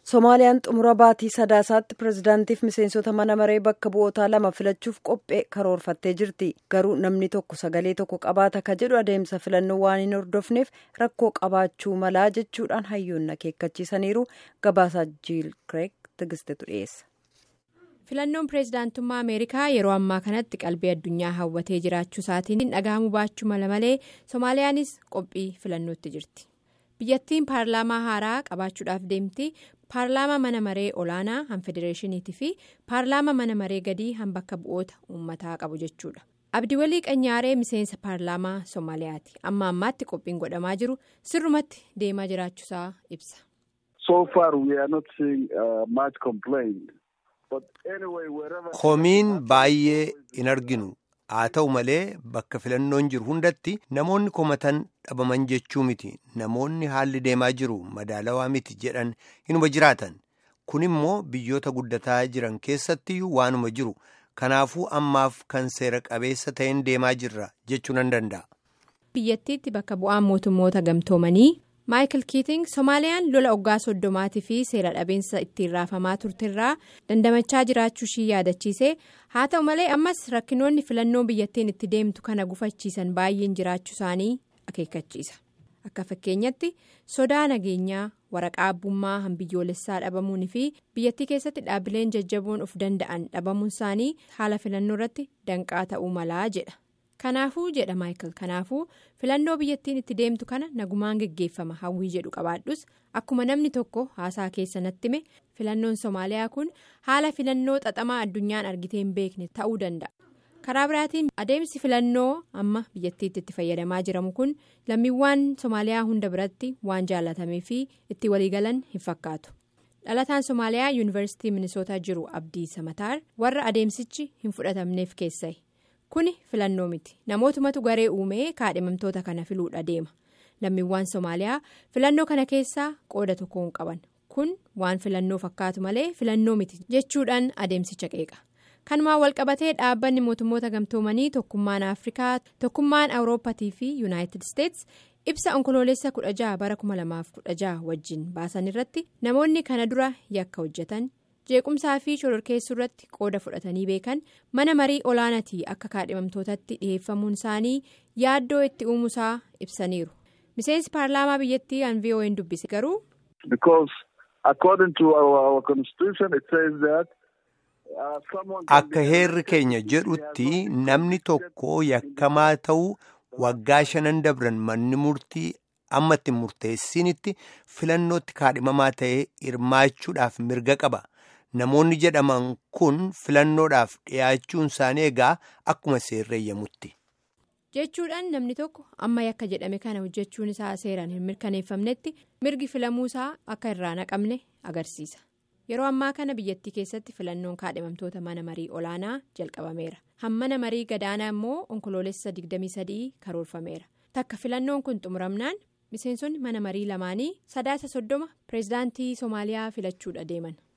Somaaliyaan xumura baatii sadaasaatti pirezidaantiif miseensota mana maree bakka bu'ootaa 2 filachuuf qophee karoorfattee jirti. Garuu namni tokko sagalee tokko qabaata ka jedhu adeemsa filannoo waan hin hordofneef rakkoo qabaachuu malaa jechuudhaan hayyoonni akeekkachiisaniiru. Gabaasaa Jiil Kireeg Tigistetu dhiyeessa. Filannoon pirezidaantummaa Ameerikaa yeroo ammaa kanatti qalbii addunyaa hawwatee jiraachuu isaatiin dhagahamuu baachuu mala malee Somaaliyaanis qophii filannootti jirti. Biyyattiin paarlaamaa haaraa qabaachuudhaaf deemti. Paarlaamaa mana maree olaanaa han federeeshiniitii fi paarlaamaa mana maree gadii han bakka bu'oota uummataa qabu jechuudha. Abdiwalii Qanyaaree miseensa paarlaamaa Somaaliyaati. Amma ammaatti qophiin godhamaa jiru sirrumatti deemaa jiraachuusaa ibsa. Komiin baay'ee hin arginu. Haa ta'u malee bakka filannoon jiru hundatti namoonni komatan dhabaman jechuu miti. Namoonni haalli deemaa jiru madaalawaa miti jedhan hinuma jiraatan. Kun immoo biyyoota guddataa jiran keessattiyyuu waanuma jiru. Kanaafuu ammaaf kan seera qabeessa ta'een deemaa jirra jechuu nan danda'a. Biyyattiitti bakka bu'aan mootummoota gamtoomanii Michael Keating Somaaliyaan lola waggaa 30 fi seera dhabeensa ittiin raafamaa turterraa dandamachaa jiraachuu ishii yaadachiise. Haa ta'u malee ammas rakkinoonni filannoo biyyattiin itti deemtu kana gufachiisan baay'een jiraachuu isaanii akeekkachiisa. Akka fakkeenyatti sodaa nageenyaa, waraqaa abbummaa hanbiyyoolessaa dhabamuun fi biyyattii keessatti dhaabbileen jajjaboon of danda'an dhabamuun isaanii haala filannoo irratti danqaa ta'uu malaa jedha. Kanaafuu jedha Michael filannoo biyyattiin itti deemtu kana nagumaan geggeeffama hawwii jedhu qabaadhus akkuma namni tokko haasaa keessa natti hime filannoon Somaaliyaa kun haala filannoo xaxamaa addunyaan argitee hin beekne ta'uu danda'a. Karaa biraatiin adeemsi filannoo amma biyyattiitti itti fayyadamaa jiramu kun lammiiwwan Somaaliyaa hunda biratti waan jaallatamee fi itti waliigalan hin fakkaatu. Dhalataan Somaaliyaa yuunivarsiitii Minisootaa jiru Abdii Samataar warra adeemsichi hin fudhatamneef keessa'e. Kuni filannoo miti. Namootumatu garee uumee kaadhimamtoota kana filuudha deema. Lammiiwwan Somaaliyaa filannoo kana keessaa qooda tokko hin qaban. Kun waan filannoo fakkaatu malee filannoo miti jechuudhaan adeemsicha qeeqa. Kanumaan walqabatee dhaabbanni mootummoota gamtoomanii tokkummaan Afrikaa, tokkummaan Awurooppaatii fi Yuunaayitid Isteets ibsa onkoloolessa 16 bara 2016 wajjin baasan irratti namoonni kana dura yakka hojjetan. Jeequmsaa fi shororkeessuu irratti qooda fudhatanii beekan mana marii olaanaatii akka kaadhimamtootatti dhiheeffamuun isaanii yaaddoo itti uumusaa ibsaniiru. Miseensi paarlaamaa biyyattii VOA'n dubbise garuu. Akka heerri keenya jedhutti namni tokko yakkamaa ta'uu waggaa 5 dabran manni murtii amma itti murteessinitti filannootti kaadhimamaa ta'ee hirmaachuudhaaf mirga qaba. Namoonni jedhaman kun filannoodhaaf dhiyaachuun isaanii egaa akkuma seerri eeyyamutti. Jechuudhaan namni tokko amma yakka jedhame kana hojjechuun isaa seeraan hin mirkaneeffamnetti mirgi filamuu isaa akka irraa naqamne agarsiisa. Yeroo ammaa kana biyyattii keessatti filannoon kaadhimamtoota mana marii olaanaa jalqabameera. Mana marii gadaanaa immoo onkoloolessa 23 karoorfameera. Takka filannoon kun xumuramnaan miseensonni mana marii lamaanii 30 pirezidaantii Somaaliyaa filachuudha deeman.